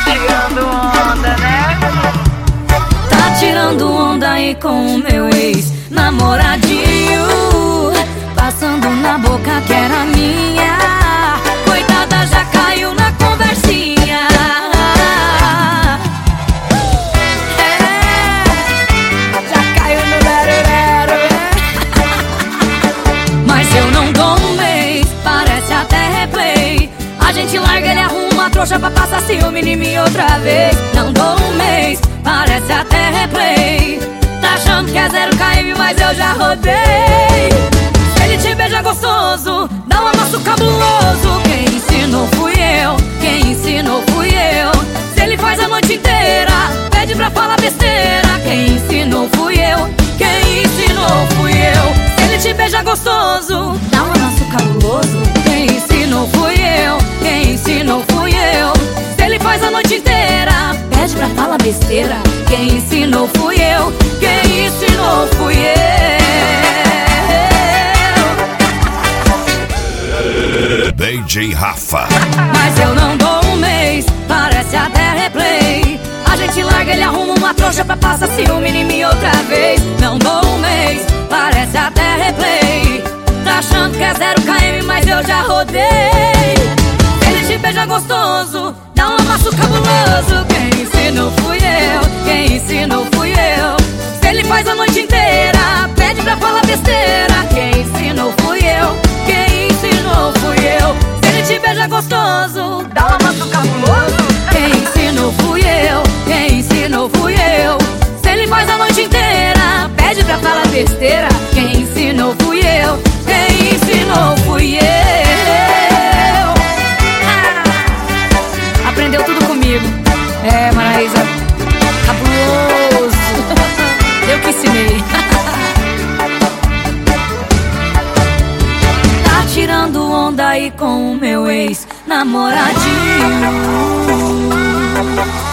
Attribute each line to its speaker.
Speaker 1: tirando onda, né?
Speaker 2: Tá tirando onda aí com o meu ex-namoradinho, passando na boca que era minha. Coitada, já caiu na conversinha. Já caiu no lero-lero. Mas eu não dou um mês, parece até replay. A gente larga, ele arruma a trouxa pra passar ciúme em mim outra vez. Não dou um mês, parece até replay. Tá achando que é 0 km, mas eu já rodei. Se ele te beija gostoso, dá um amasso cabuloso. Quem ensinou fui eu, quem ensinou fui eu. Se ele faz a noite inteira, pede pra falar besteira. Quem ensinou fui eu, quem ensinou fui eu. Se ele te beija gostoso, dá um amasso cabuloso. Quem ensinou fui eu, quem ensinou fui eu. Se ele faz a noite inteira, pede pra falar besteira. Quem ensinou fui eu, quem ensinou fui eu.
Speaker 3: DJ Rafa.
Speaker 2: Mas eu não dou um mês, parece até replay. A gente larga, ele arruma uma trouxa pra passar ciúme em mim outra vez. Não dou um mês, parece até replay. Tá achando que é 0 km, mas eu já rodei. Ele te beija gostoso, dá um amasso cabuloso. Quem ensinou fui eu, quem ensinou fui eu. Se ele faz a noite inteira, pede pra falar besteira. Quem ensinou fui eu, quem ensinou fui eu. Se ele te beija gostoso, dá um amasso cabuloso. Quem ensinou fui eu, quem ensinou fui eu. Se ele faz a noite inteira, pede pra falar besteira. Quem ensinou fui eu, quem ensinou fui eu. Aprendeu tudo comigo. É, Maraísa, cabuloso. Eu que ensinei. Tá tirando onda aí com o meu ex-namoradinho.